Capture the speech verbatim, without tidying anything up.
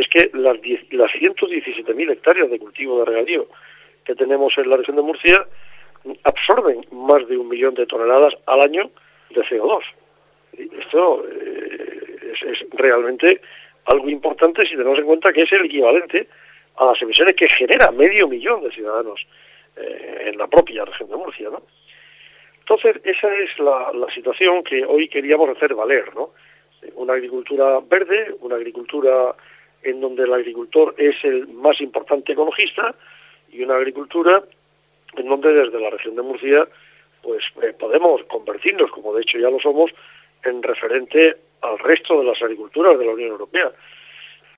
que las, diez, las ciento diecisiete mil hectáreas de cultivo de regadío que tenemos en la región de Murcia absorben más de un millón de toneladas al año de C O dos. Y esto eh, es, es realmente algo importante si tenemos en cuenta que es el equivalente a las emisiones que genera medio millón de ciudadanos eh, en la propia región de Murcia, ¿no? Entonces, esa es la, la situación que hoy queríamos hacer valer, ¿no? Una agricultura verde, una agricultura en donde el agricultor es el más importante ecologista y una agricultura en donde desde la región de Murcia pues eh, podemos convertirnos, como de hecho ya lo somos, en referente al resto de las agriculturas de la Unión Europea.